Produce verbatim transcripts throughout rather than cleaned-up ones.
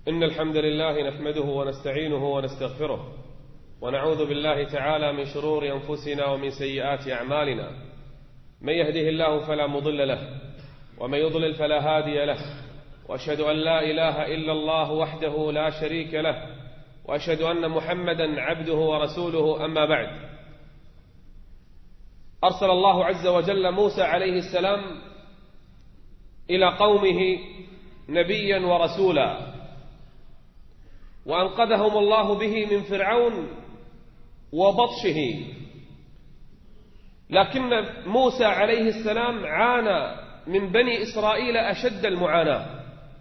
إن الحمد لله نحمده ونستعينه ونستغفره ونعوذ بالله تعالى من شرور أنفسنا ومن سيئات أعمالنا. من يهده الله فلا مضل له ومن يضلل فلا هادي له، وأشهد أن لا إله إلا الله وحده لا شريك له، وأشهد أن محمدا عبده ورسوله. أما بعد، أرسل الله عز وجل موسى عليه السلام إلى قومه نبيا ورسولا، وأنقذهم الله به من فرعون وبطشه. لكن موسى عليه السلام عانى من بني إسرائيل أشد المعاناة.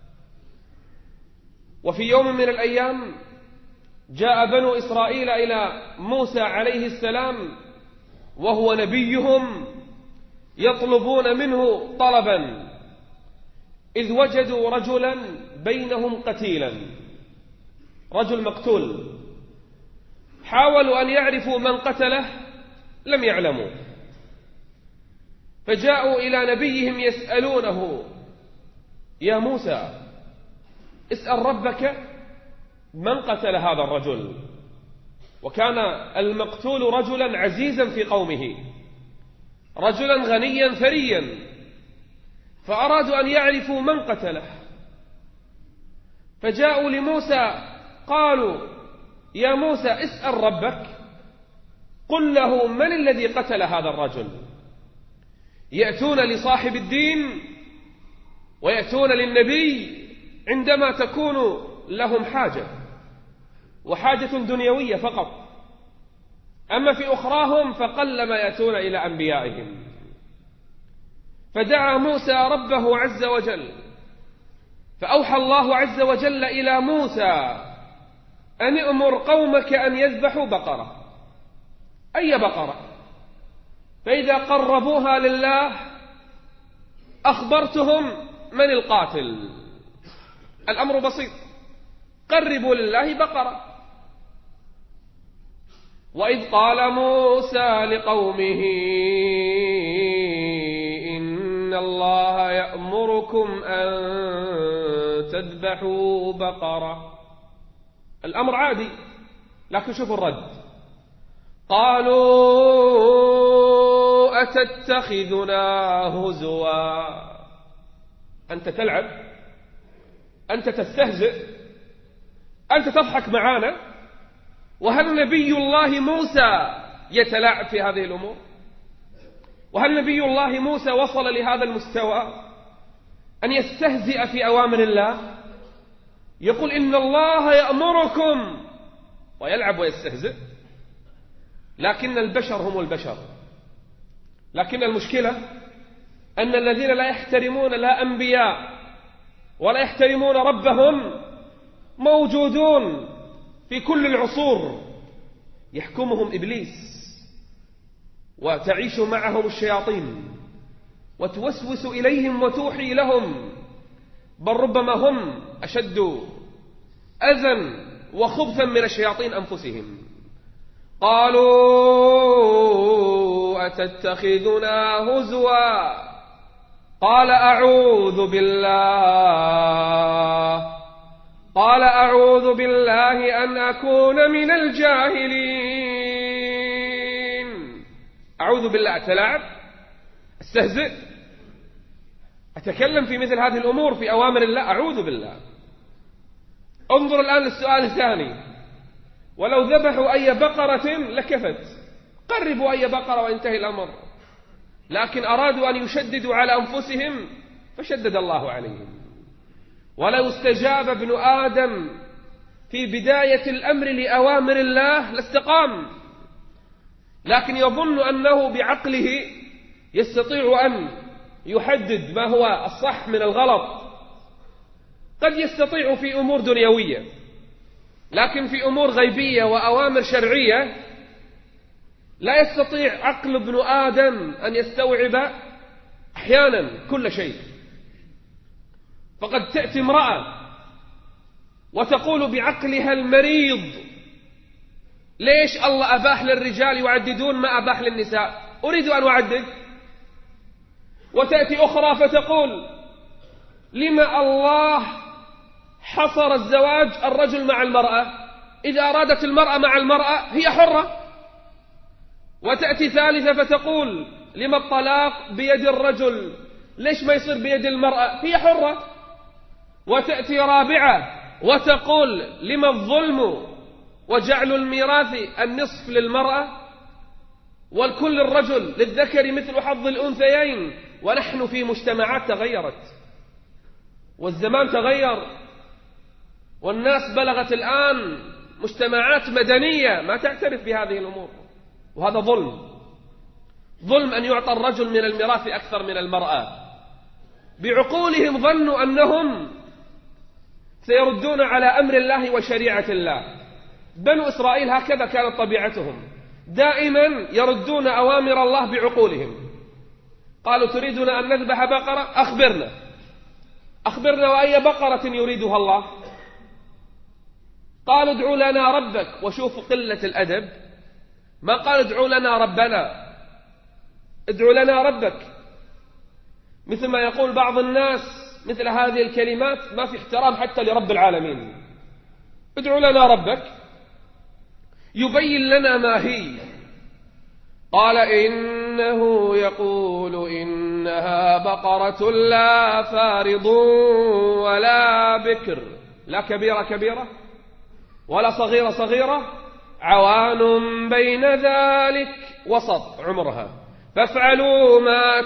وفي يوم من الأيام جاء بنو إسرائيل إلى موسى عليه السلام وهو نبيهم يطلبون منه طلبا، إذ وجدوا رجلا بينهم قتيلا، رجل مقتول. حاولوا أن يعرفوا من قتله لم يعلموا، فجاءوا إلى نبيهم يسألونه: يا موسى، اسأل ربك من قتل هذا الرجل. وكان المقتول رجلا عزيزا في قومه، رجلا غنيا ثريا، فأرادوا أن يعرفوا من قتله. فجاءوا لموسى قالوا: يا موسى، اسأل ربك، قل له من الذي قتل هذا الرجل. يأتون لصاحب الدين ويأتون للنبي عندما تكون لهم حاجة، وحاجة دنيوية فقط، أما في أخراهم فقلما يأتون إلى أنبيائهم. فدعا موسى ربه عز وجل، فأوحى الله عز وجل إلى موسى أن أمر قومك أن يذبحوا بقرة، أي بقرة، فإذا قربوها لله أخبرتهم من القاتل. الأمر بسيط، قربوا لله بقرة. وإذ قال موسى لقومه: إن الله يأمركم أن تذبحوا بقرة. الأمر عادي، لكن شوفوا الرد: قالوا أتتخذنا هزوا. أنت تلعب، أنت تستهزئ، أنت تضحك معانا. وهل نبي الله موسى يتلاعب في هذه الأمور؟ وهل نبي الله موسى وصل لهذا المستوى أن يستهزئ في أوامر الله؟ يقول إن الله يأمركم ويلعب ويستهزئ. لكن البشر هم البشر، لكن المشكلة أن الذين لا يحترمون لا أنبياء ولا يحترمون ربهم موجودون في كل العصور، يحكمهم إبليس وتعيش معهم الشياطين وتوسوس إليهم وتوحي لهم، بل ربما هم أشد أذى وخبثا من الشياطين أنفسهم. قالوا أتتخذنا هزوا قال أعوذ بالله قال أعوذ بالله أن أكون من الجاهلين. أعوذ بالله، أتلاعب، أستهزئ، أتكلم في مثل هذه الأمور في أوامر الله؟ أعوذ بالله. انظر الآن للسؤال الثاني: ولو ذبحوا أي بقرة لكفت، قربوا أي بقرة وانتهي الأمر. لكن أرادوا أن يشددوا على أنفسهم فشدد الله عليهم. ولو استجاب ابن آدم في بداية الأمر لأوامر الله لاستقام، لكن يظن أنه بعقله يستطيع أن يحدد ما هو الصح من الغلط. قد يستطيع في أمور دنيوية، لكن في أمور غيبية وأوامر شرعية لا يستطيع عقل ابن آدم أن يستوعب أحيانا كل شيء. فقد تأتي امرأة وتقول بعقلها المريض: ليش الله أباح للرجال يعددون ما أباح للنساء؟ أريد أن أعدد. وتأتي أخرى فتقول: لما الله حصر الزواج الرجل مع المرأة، إذا أرادت المرأة مع المرأة هي حرة. وتأتي ثالثة فتقول لما الطلاق بيد الرجل، ليش ما يصير بيد المرأة؟ هي حرة. وتأتي رابعة وتقول لما الظلم وجعل الميراث النصف للمرأة والكل الرجل للذكر مثل حظ الأنثيين. ونحن في مجتمعات تغيرت والزمان تغير والناس بلغت الآن مجتمعات مدنية ما تعترف بهذه الأمور، وهذا ظلم. ظلم أن يعطى الرجل من الميراث أكثر من المرأة. بعقولهم ظنوا أنهم سيردون على أمر الله وشريعة الله. بنو إسرائيل هكذا كانت طبيعتهم، دائما يردون أوامر الله بعقولهم. قالوا تريدون أن نذبح بقرة؟ أخبرنا أخبرنا وأي بقرة يريدها الله؟ قالوا ادعوا لنا ربك. وشوفوا قلة الأدب، ما قال ادعوا لنا ربنا، ادعوا لنا ربك. مثل ما يقول بعض الناس مثل هذه الكلمات ما في احترام حتى لرب العالمين. ادعوا لنا ربك يبين لنا ما هي. قال إنه يقول إنها بقرة لا فارض ولا بكر، لا كبيرة كبيرة ولا صغيرة صغيرة، عوان بين ذلك وسط عمرها، فافعلوا ما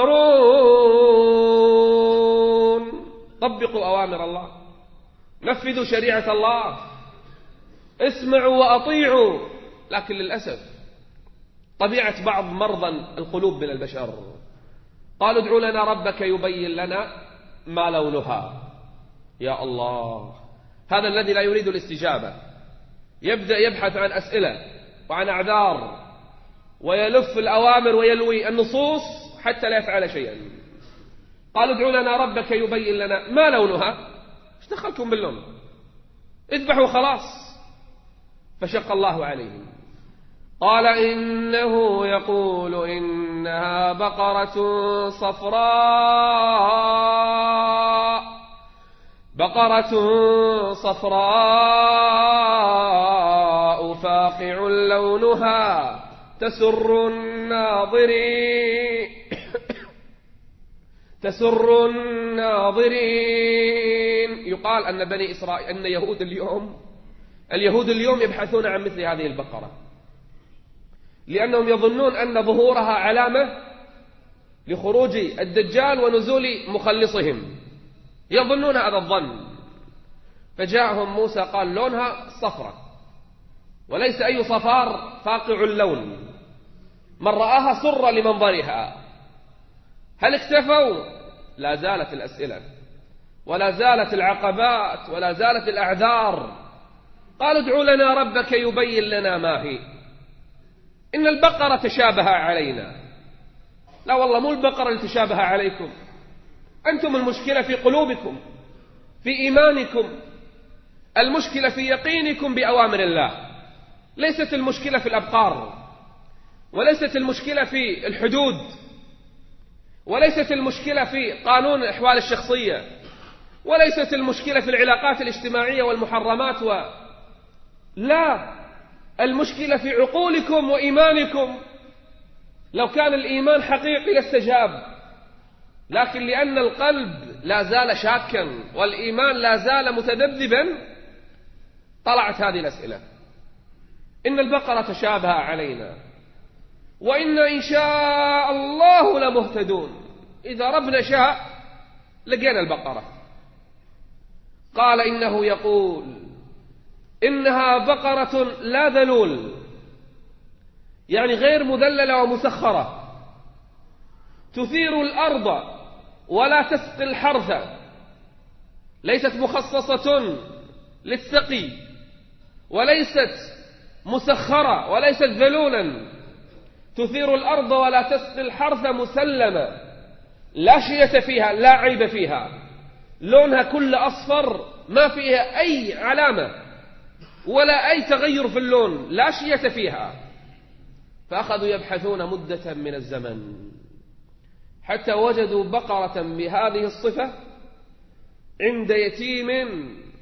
تؤمرون. طبقوا أوامر الله، نفذوا شريعة الله، اسمعوا وأطيعوا. لكن للأسف طبيعة بعض مرضى القلوب من البشر، قالوا ادعوا لنا ربك يبين لنا ما لونها. يا الله، هذا الذي لا يريد الاستجابة يبدأ يبحث عن أسئلة وعن أعذار ويلف الأوامر ويلوي النصوص حتى لا يفعل شيئا. قالوا ادعوا لنا ربك يبين لنا ما لونها. ايش دخلكم باللون؟ اذبحوا خلاص. فشق الله عليهم. قال إنه يقول إنها بقرة صفراء بقرة صفراء فاقع لونها تسر الناظرين تسر الناظرين. يقال أن بني إسرائيل أن يهود اليوم اليهود اليوم يبحثون عن مثل هذه البقرة، لأنهم يظنون أن ظهورها علامة لخروج الدجال ونزول مخلصهم، يظنون هذا الظن. فجاءهم موسى قال لونها صفرة وليس أي صفار فاقع اللون. من رآها سر لمنظرها. هل اكتفوا؟ لا زالت الأسئلة ولا زالت العقبات ولا زالت الأعذار. قالوا ادعوا لنا ربك يبين لنا ما هي. إن البقرة تشابه علينا. لا والله، مو البقرة اللي تشابه عليكم، أنتم المشكلة في قلوبكم، في إيمانكم، المشكلة في يقينكم بأوامر الله. ليست المشكلة في الأبقار، وليست المشكلة في الحدود، وليست المشكلة في قانون الأحوال الشخصية، وليست المشكلة في العلاقات الاجتماعية والمحرمات و... لا، المشكلة في عقولكم وإيمانكم. لو كان الإيمان حقيقي لاستجاب، لكن لأن القلب لا زال شاكا والإيمان لا زال متذبذبا طلعت هذه الأسئلة. إن البقرة تشابه علينا وإن إن شاء الله لمهتدون. إذا ربنا شاء لقينا البقرة. قال إنه يقول إنها بقرة لا ذلول، يعني غير مذللة ومسخرة، تثير الأرض ولا تسقي الحرث، ليست مخصصة للسقي وليست مسخرة وليست ذلولا. تثير الأرض ولا تسقي الحرث مسلمة، لا شية فيها، لا عيب فيها، لونها كل أصفر، ما فيها أي علامة ولا أي تغير في اللون، لا شية فيها. فأخذوا يبحثون مدة من الزمن حتى وجدوا بقرة بهذه الصفة عند يتيم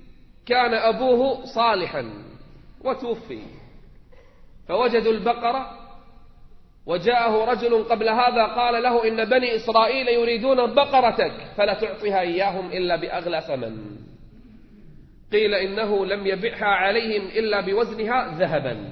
كان أبوه صالحا وتوفي، فوجدوا البقرة، وجاءه رجل قبل هذا قال له إن بني إسرائيل يريدون بقرتك فلا تعطيها إياهم إلا بأغلى ثمن. قيل إنه لم يبعها عليهم إلا بوزنها ذهبا.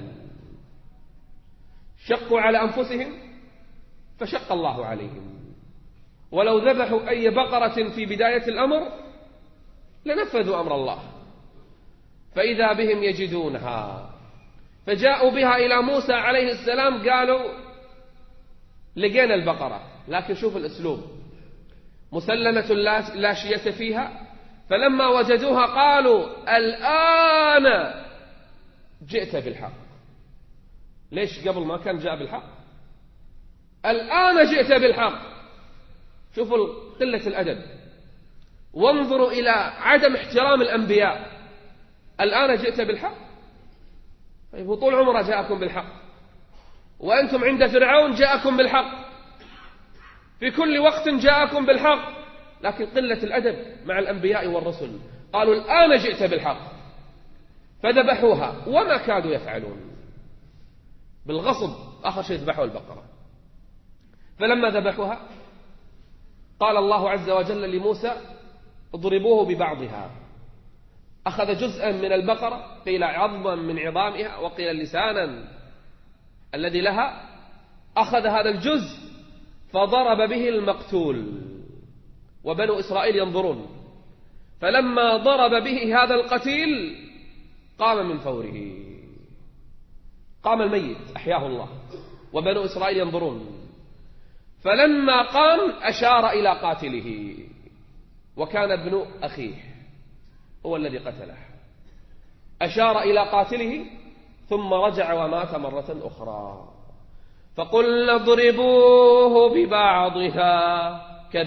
شقوا على أنفسهم فشق الله عليهم. ولو ذبحوا أي بقرة في بداية الأمر لنفذوا أمر الله، فإذا بهم يجدونها، فجاءوا بها إلى موسى عليه السلام، قالوا لقينا البقرة، لكن شوف الأسلوب، مسلمة لا شية فيها. فلما وجدوها قالوا الآن جئت بالحق. ليش قبل ما كان جاء بالحق؟ الآن جئت بالحق. شوفوا قلة الأدب، وانظروا إلى عدم احترام الأنبياء. الآن جئت بالحق؟ طيب طول عمره جاءكم بالحق، وأنتم عند فرعون جاءكم بالحق، في كل وقت جاءكم بالحق، لكن قلة الأدب مع الأنبياء والرسل. قالوا الآن جئت بالحق، فذبحوها وما كادوا يفعلون، بالغصب آخر شيء ذبحوا البقرة. فلما ذبحوها قال الله عز وجل لموسى اضربوه ببعضها. أخذ جزءا من البقرة، قيل عظما من عظامها، وقيل لسانا الذي لها، أخذ هذا الجزء فضرب به المقتول، وبنو إسرائيل ينظرون. فلما ضرب به هذا القتيل قام من فوره، قام الميت أحياه الله، وبنو إسرائيل ينظرون. فلما قام أشار إلى قاتله، وكان ابن أخيه هو الذي قتله، أشار إلى قاتله ثم رجع ومات مرة أخرى. فقلنا اضربوه ببعضها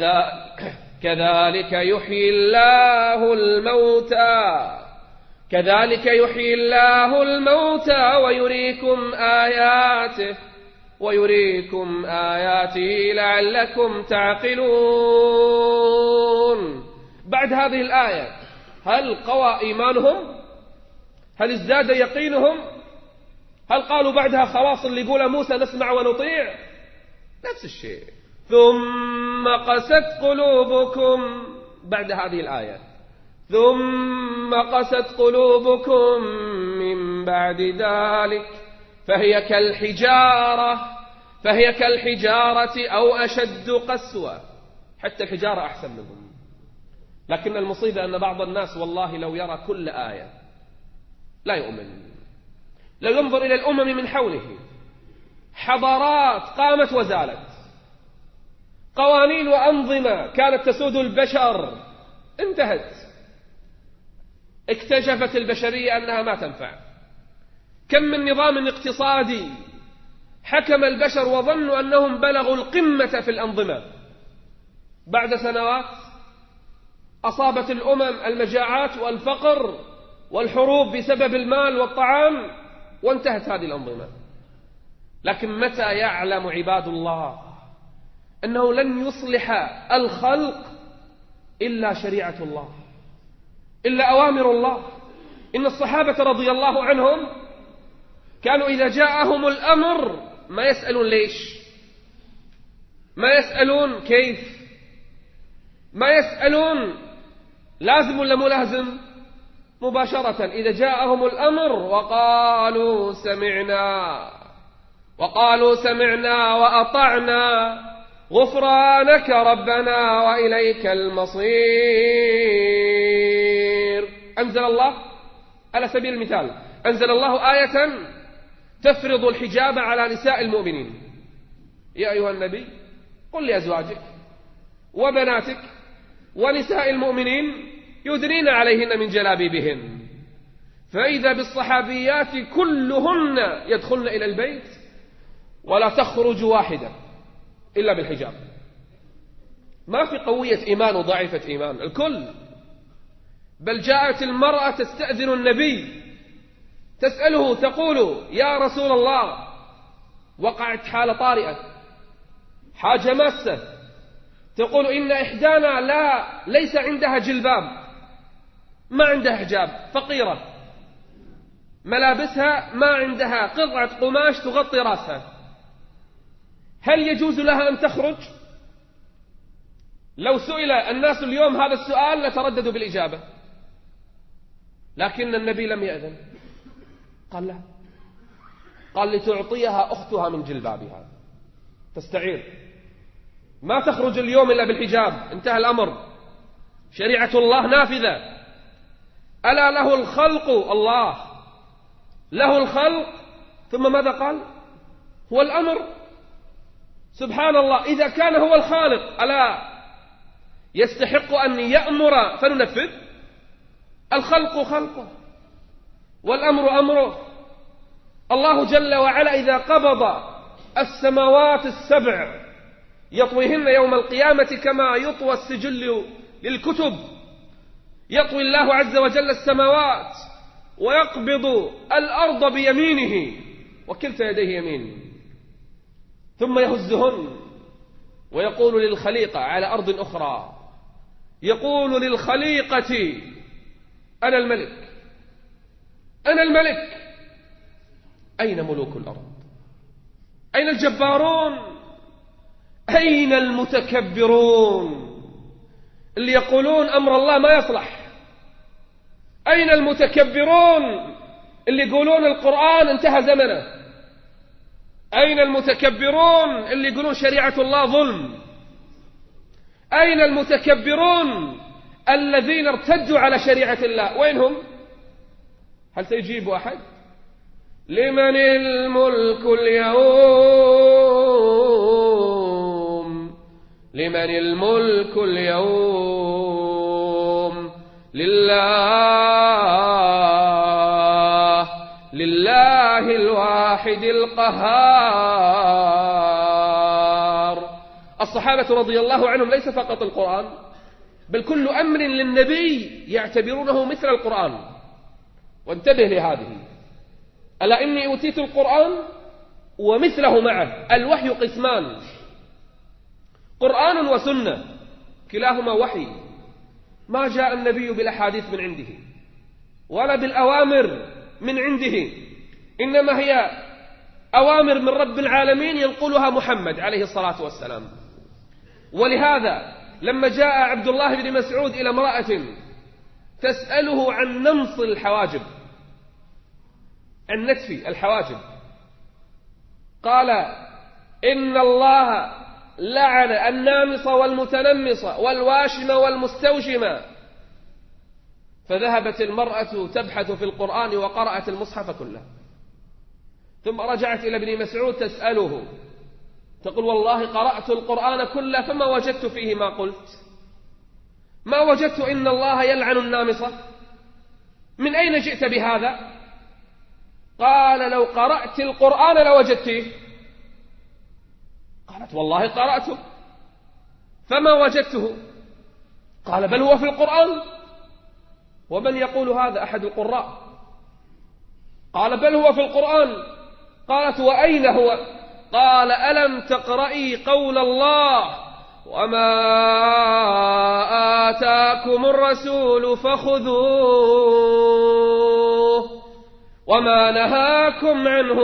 كذلك يحيي الله الموتى كذلك يحيي الله الموتى ويريكم آياته ويريكم آياته لعلكم تعقلون. بعد هذه الآية هل قوى إيمانهم؟ هل ازداد يقينهم؟ هل قالوا بعدها خلاص اللي يقول موسى نسمع ونطيع؟ نفس الشيء. ثم قست قلوبكم بعد هذه الآية، ثم قست قلوبكم من بعد ذلك فهي كالحجارة فهي كالحجارة أو أشد قسوة. حتى الحجارة أحسن منهم. لكن المصيبة أن بعض الناس والله لو يرى كل آية لا يؤمن. لو ينظر إلى الأمم من حوله، حضارات قامت وزالت، قوانين وأنظمة كانت تسود البشر انتهت، اكتشفت البشرية أنها ما تنفع. كم من نظام اقتصادي حكم البشر وظنوا أنهم بلغوا القمة في الأنظمة، بعد سنوات أصابت الأمم المجاعات والفقر والحروب بسبب المال والطعام، وانتهت هذه الأنظمة. لكن متى يعلم عباد الله أنه لن يصلح الخلق إلا شريعة الله، إلا أوامر الله. إن الصحابة رضي الله عنهم كانوا إذا جاءهم الأمر ما يسألون ليش، ما يسألون كيف، ما يسألون لازم ولا مو لازم، مباشرة إذا جاءهم الأمر وقالوا سمعنا وقالوا سمعنا وأطعنا غفرانك ربنا وإليك المصير. أنزل الله على سبيل المثال، أنزل الله آية تفرض الحجاب على نساء المؤمنين. يا أيها النبي قل لأزواجك وبناتك ونساء المؤمنين يدنين عليهن من جلابيبهن. فإذا بالصحابيات كلهن يدخلن إلى البيت ولا تخرج واحدة إلا بالحجاب. ما في قوية إيمان وضعيفة إيمان، الكل. بل جاءت المرأة تستأذن النبي تسأله تقول يا رسول الله، وقعت حالة طارئة، حاجة ماسة، تقول إن إحدانا لا ليس عندها جلباب، ما عندها حجاب، فقيرة، ملابسها ما عندها قطعة قماش تغطي رأسها، هل يجوز لها أن تخرج؟ لو سئل الناس اليوم هذا السؤال لترددوا بالإجابة، لكن النبي لم يأذن، قال لا، قال لتعطيها أختها من جلبابها تستعير، ما تخرج اليوم إلا بالحجاب، انتهى الأمر، شريعة الله نافذة. ألا له الخلق، الله له الخلق، ثم ماذا قال؟ هو الأمر. سبحان الله، إذا كان هو الخالق ألا يستحق أن يأمر فننفذ؟ الخلق خلقه والأمر أمره. الله جل وعلا إذا قبض السماوات السبع يطويهن يوم القيامة كما يطوى السجل للكتب، يطوي الله عز وجل السماوات ويقبض الأرض بيمينه وكلتا يديه يمين، ثم يهزهن ويقول للخليقة على أرض أخرى، يقول للخليقة أنا الملك، أنا الملك، أين ملوك الأرض؟ أين الجبارون؟ أين المتكبرون اللي يقولون أمر الله ما يصلح؟ أين المتكبرون اللي يقولون القرآن انتهى زمنه؟ أين المتكبرون اللي يقولون شريعة الله ظلم؟ أين المتكبرون الذين ارتدوا على شريعة الله؟ وينهم؟ هل سيجيب أحد؟ لمن الملك اليوم، لمن الملك اليوم، لله، لله الواحد القهار. الصحابة رضي الله عنهم ليس فقط القرآن، بل كل أمر للنبي يعتبرونه مثل القرآن. وانتبه لهذه، ألا إني أوتيت القرآن ومثله معه. الوحي قسمان، قرآن وسنة، كلاهما وحي، ما جاء النبي بالأحاديث من عنده ولا بالأوامر من عنده، إنما هي أوامر من رب العالمين ينقلها محمد عليه الصلاة والسلام. ولهذا لما جاء عبد الله بن مسعود إلى امرأة تسأله عن نمص الحواجب، عن نتف الحواجب، قال إن الله لعن النامص والمتنمص والواشم والمستوشم. فذهبت المرأة تبحث في القرآن وقرأت المصحف كله، ثم رجعت إلى ابن مسعود تسأله، تقول والله قرأت القرآن كله فما وجدت فيه ما قلت، ما وجدت إن الله يلعن النامصة. من أين جئت بهذا؟ قال لو قرأت القرآن لوجدته. قالت والله قرأته فما وجدته. قال بل هو في القرآن. ومن يقول هذا؟ أحد القراء. قال بل هو في القرآن. قالت وأين هو؟ قال ألم تقرأي قول الله وما آتاكم الرسول فخذوه وما نهاكم عنه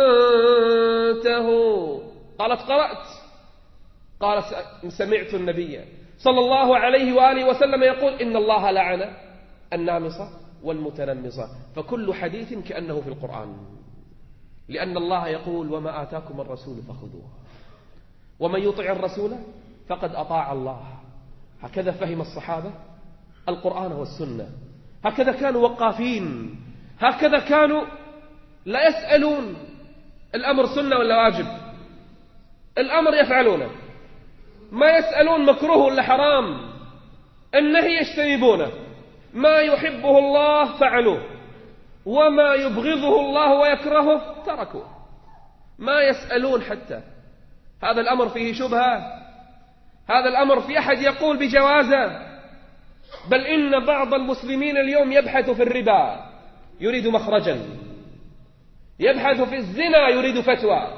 فانتهوا. قالت قرأت. قال سمعت النبي صلى الله عليه وآله وسلم يقول إن الله لعن النامصة والمتنمصة. فكل حديث كأنه في القرآن، لأن الله يقول وما آتاكم الرسول فخذوه، ومن يطع الرسول فقد أطاع الله. هكذا فهم الصحابة القرآن والسنة، هكذا كانوا وقافين، هكذا كانوا لا يسألون الأمر سنة ولا واجب، الأمر يفعلونه، ما يسألون مكروه ولا حرام، النهي يجتنبونه، ما يحبه الله فعلوه وما يبغضه الله ويكرهه تركوه، ما يسألون حتى هذا الأمر فيه شبهة، هذا الأمر في أحد يقول بجوازه. بل إن بعض المسلمين اليوم يبحث في الربا يريد مخرجا، يبحث في الزنا يريد فتوى،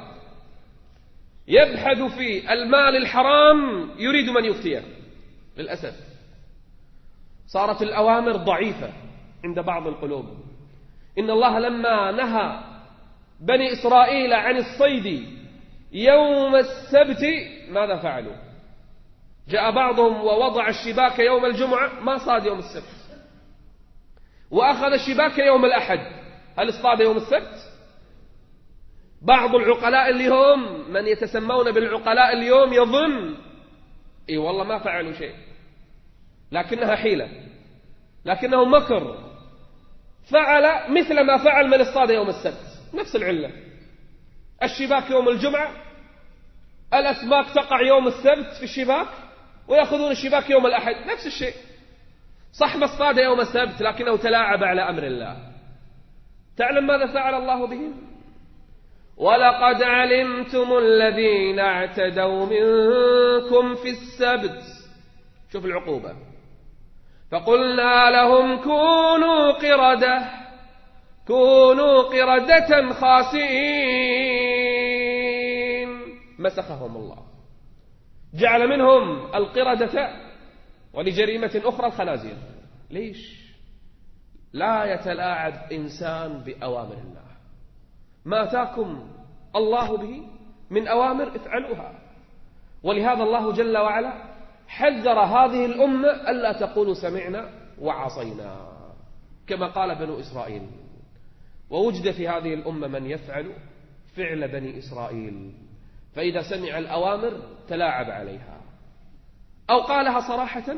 يبحث في المال الحرام يريد من يفتيه للأسف. صارت الأوامر ضعيفة عند بعض القلوب. إن الله لما نهى بني إسرائيل عن الصيد يوم السبت ماذا فعلوا؟ جاء بعضهم ووضع الشباك يوم الجمعة، ما صاد يوم السبت، وأخذ الشباك يوم الأحد، هل اصطاد يوم السبت؟ بعض العقلاء اليوم، من يتسمون بالعقلاء اليوم، يظن إي والله ما فعلوا شيء، لكنها حيلة، لكنه مكر، فعل مثل ما فعل من اصطاد يوم السبت، نفس العلة. الشباك يوم الجمعة، الأسماك تقع يوم السبت في الشباك، ويأخذون الشباك يوم الأحد، نفس الشيء. صح ما اصطاد يوم السبت، لكنه تلاعب على أمر الله. تعلم ماذا فعل الله بهم؟ ولقد علمتم الذين اعتدوا منكم في السبت، شوف العقوبة، فقلنا لهم كونوا قردة كونوا قردة خاسئين، مسخهم الله، جعل منهم القردة، ولجريمة أخرى الخنازير. ليش؟ لا يتلاعب إنسان بأوامر الله. ما أتاكم الله به من أوامر افعلوها. ولهذا الله جل وعلا حذر هذه الأمة ألا تقولوا سمعنا وعصينا كما قال بنو إسرائيل. ووجد في هذه الأمة من يفعل فعل بني إسرائيل، فإذا سمع الأوامر تلاعب عليها، أو قالها صراحة،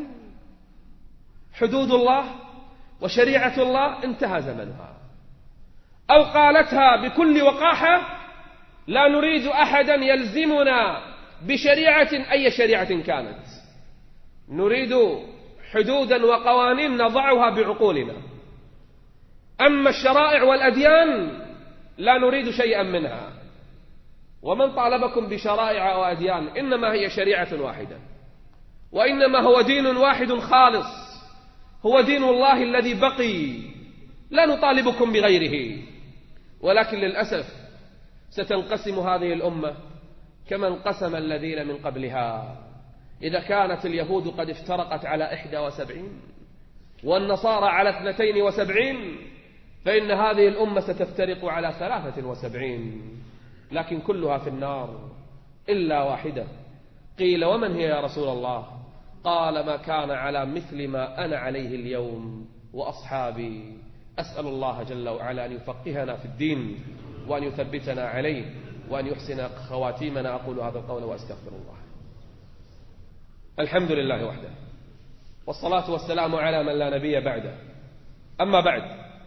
حدود الله وشريعة الله انتهى زمنها، أو قالتها بكل وقاحة، لا نريد أحدا يلزمنا بشريعة أي شريعة كانت، نريد حدودا وقوانين نضعها بعقولنا، أما الشرائع والأديان لا نريد شيئا منها. ومن طالبكم بشرائع وأديان؟ إنما هي شريعة واحدة، وإنما هو دين واحد خالص، هو دين الله الذي بقي، لا نطالبكم بغيره. ولكن للأسف ستنقسم هذه الأمة كما انقسم الذين من قبلها. إذا كانت اليهود قد افترقت على إحدى وسبعين والنصارى على اثنتين وسبعين، فإن هذه الأمة ستفترق على ثلاثة وسبعين، لكن كلها في النار إلا واحدة. قيل ومن هي يا رسول الله؟ قال ما كان على مثل ما أنا عليه اليوم وأصحابي. أسأل الله جل وعلا أن يفقهنا في الدين، وأن يثبتنا عليه، وأن يحسن خواتيمنا. أقول هذا القول وأستغفر الله. الحمد لله وحده، والصلاة والسلام على من لا نبي بعده. أما بعد،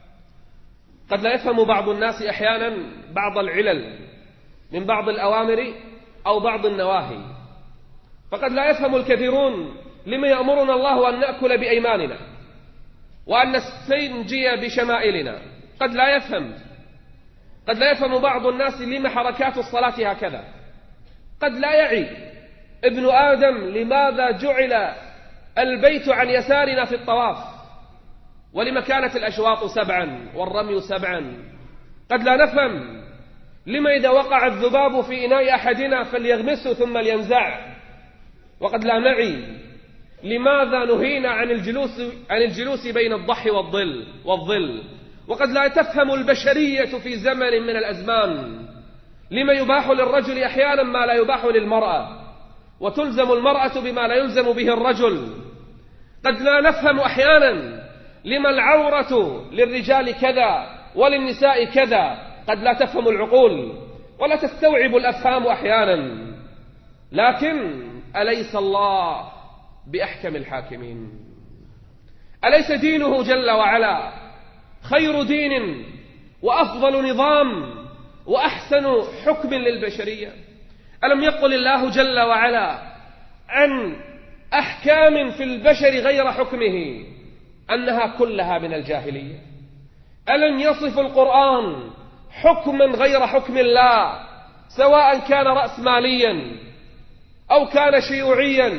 قد لا يفهم بعض الناس أحيانا بعض العلل من بعض الأوامر أو بعض النواهي، فقد لا يفهم الكثيرون لما يأمرنا الله أن نأكل بأيماننا وأن نستنجي بشمائلنا. قد لا يفهم قد لا يفهم بعض الناس لما حركات الصلاة هكذا. قد لا يعي ابن آدم لماذا جعل البيت عن يسارنا في الطواف، ولما كانت الأشواط سبعا والرمي سبعا. قد لا نفهم لما إذا وقع الذباب في إناء أحدنا فليغمسه ثم لينزع. وقد لا نعي لماذا نهينا عن الجلوس عن الجلوس بين الضحى والظل والظل. وقد لا تفهم البشرية في زمن من الأزمان لما يباح للرجل أحيانا ما لا يباح للمرأة، وتلزم المرأة بما لا يلزم به الرجل. قد لا نفهم أحيانا لما العورة للرجال كذا وللنساء كذا. قد لا تفهم العقول ولا تستوعب الأفهام أحيانا. لكن أليس الله بأحكم الحاكمين؟ أليس دينه جل وعلا خير دين وأفضل نظام وأحسن حكم للبشرية؟ ألم يقل الله جل وعلا عن أحكام في البشر غير حكمه أنها كلها من الجاهلية؟ ألم يصف القرآن حكما غير حكم الله، سواء كان رأسماليا أو كان شيوعيا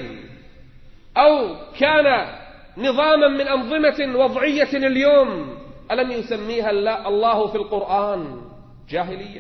أو كان نظاما من أنظمة وضعية اليوم؟ ألم يسميها الله في القرآن جاهلية؟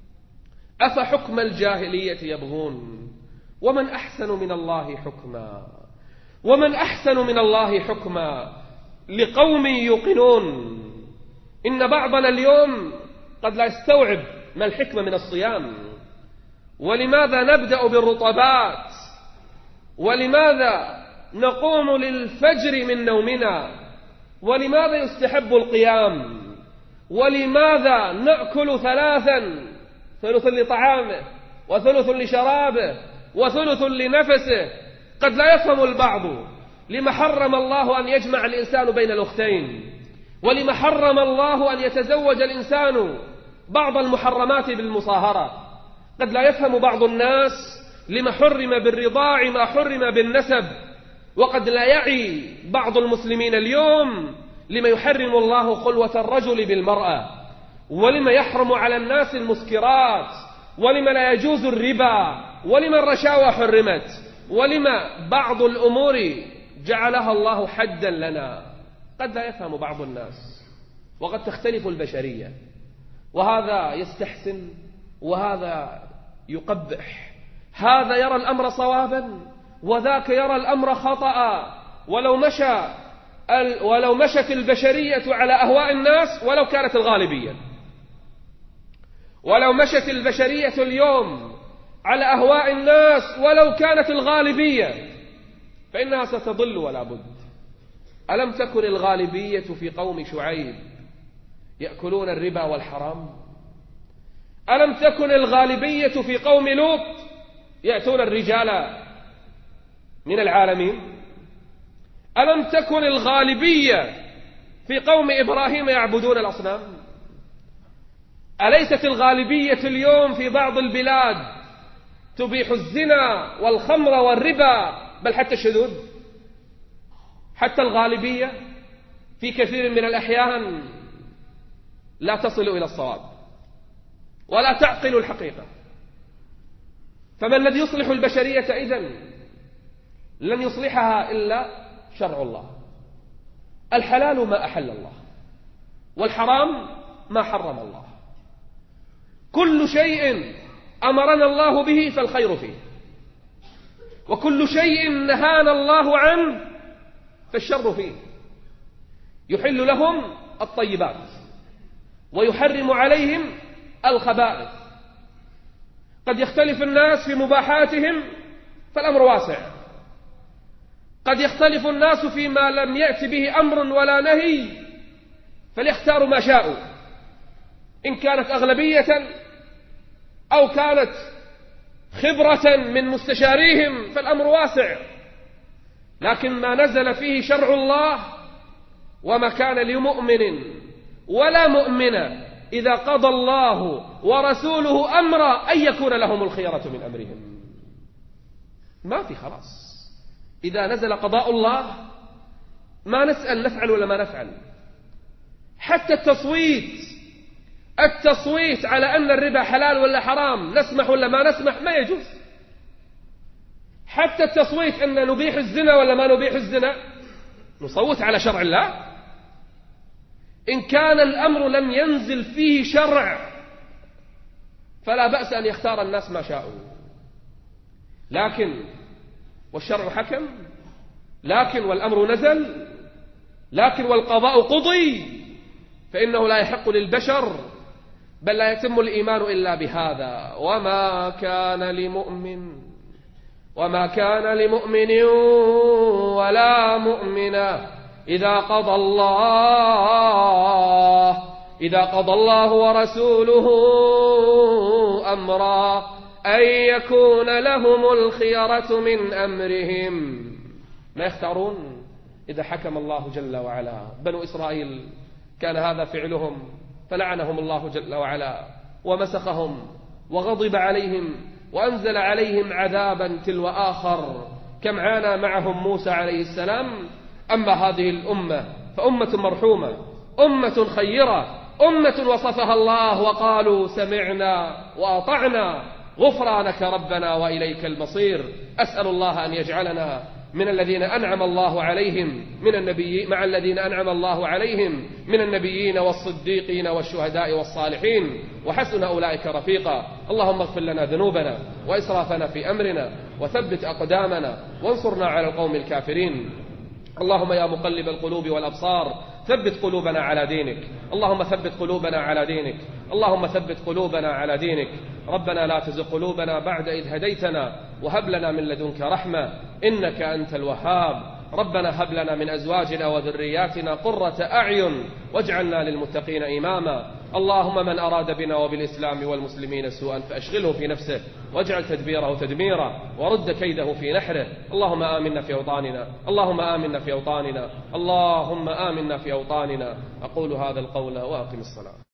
أفحكم الجاهلية يبغون ومن أحسن من الله حكما ومن أحسن من الله حكما لقوم يوقنون. إن بعضنا اليوم قد لا يستوعب ما الحكمة من الصيام، ولماذا نبدأ بالرطبات، ولماذا نقوم للفجر من نومنا، ولماذا يستحب القيام، ولماذا نأكل ثلاثا، ثلث لطعامه وثلث لشرابه وثلث لنفسه. قد لا يفهم البعض لما حرم الله أن يجمع الإنسان بين الأختين، ولما حرم الله أن يتزوج الإنسان بعض المحرمات بالمصاهرة. قد لا يفهم بعض الناس لما حرم بالرضاع ما حرم بالنسب، وقد لا يعي بعض المسلمين اليوم لما يحرم الله خلوة الرجل بالمرأة، ولما يحرم على الناس المسكرات، ولما لا يجوز الربا، ولما الرشاوى حرمت، ولما بعض الأمور جعلها الله حدا لنا. قد لا يفهم بعض الناس، وقد تختلف البشرية، وهذا يستحسن وهذا يقبح، هذا يرى الأمر صوابا وذاك يرى الأمر خطأ. ولو مشى ولو مشت البشرية على أهواء الناس ولو كانت الغالبية، ولو مشت البشرية اليوم على أهواء الناس ولو كانت الغالبية، فإنها ستضل ولا بد. ألم تكن الغالبية في قوم شعيب يأكلون الربا والحرام؟ ألم تكن الغالبية في قوم لوط يأتون الرجال من العالمين؟ ألم تكن الغالبية في قوم إبراهيم يعبدون الأصنام؟ أليست الغالبية اليوم في بعض البلاد تبيح الزنا والخمر والربا، بل حتى الشذوذ؟ حتى الغالبية في كثير من الأحيان لا تصل إلى الصواب ولا تعقل الحقيقة. فما الذي يصلح البشرية إذن؟ لن يصلحها إلا شرع الله. الحلال ما أحل الله، والحرام ما حرم الله. كل شيء أمرنا الله به فالخير فيه، وكل شيء نهانا الله عنه فالشر فيه. يحل لهم الطيبات ويحرم عليهم الخبائث. قد يختلف الناس في مباحاتهم فالأمر واسع، قد يختلف الناس فيما لم يأت به أمر ولا نهي فليختاروا ما شاءوا، إن كانت أغلبية أو كانت خبرة من مستشاريهم فالأمر واسع. لكن ما نزل فيه شرع الله، وما كان لمؤمن ولا مؤمنة إذا قضى الله ورسوله أمرا أن يكون لهم الخيرة من أمرهم. ما في خلاص، إذا نزل قضاء الله ما نسأل نفعل ولا ما نفعل. حتى التصويت التصويت على أن الربا حلال ولا حرام، نسمح ولا ما نسمح، ما يجوز. حتى التصويت أن نبيح الزنا ولا ما نبيح الزنا، نصوت على شرع الله. إن كان الأمر لم ينزل فيه شرع فلا بأس أن يختار الناس ما شاءوا، لكن والشرع حكم، لكن والأمر نزل، لكن والقضاء قضي، فإنه لا يحق للبشر بل لا يتم الإيمان إلا بهذا. وما كان لمؤمن وما كان لمؤمن ولا مؤمنة إذا قضى الله إذا قضى الله ورسوله أمرا أن يكون لهم الخيرة من أمرهم. ما يختارون إذا حكم الله جل وعلا. بنو إسرائيل كان هذا فعلهم فلعنهم الله جل وعلا ومسخهم وغضب عليهم وأنزل عليهم عذابا تلو آخر، كم عانى معهم موسى عليه السلام. أما هذه الأمة فأمة مرحومة، أمة خيرة، أمة وصفها الله وقالوا سمعنا وأطعنا غفرانك ربنا وإليك المصير. أسأل الله أن يجعلنا من الذين أنعم الله عليهم من النبي مع الذين أنعم الله عليهم من النبيين والصديقين والشهداء والصالحين، وحسن أولئك رفيقا. اللهم اغفر لنا ذنوبنا وإسرافنا في أمرنا وثبت أقدامنا وانصرنا على القوم الكافرين. اللهم يا مقلب القلوب والأبصار ثبت قلوبنا على دينك، اللهم ثبت قلوبنا على دينك، اللهم ثبت قلوبنا على دينك. ربنا لا تزغ قلوبنا بعد إذ هديتنا وهب لنا من لدنك رحمة إنك أنت الوهاب. ربنا هب لنا من أزواجنا وذرياتنا قرة أعين واجعلنا للمتقين إماما. اللهم من أراد بنا وبالإسلام والمسلمين سوءا فأشغله في نفسه واجعل تدبيره تدميرا ورد كيده في نحره. اللهم آمنا في أوطاننا، اللهم آمنا في أوطاننا، اللهم آمنا في أوطاننا. أقول هذا القول وأقم الصلاة.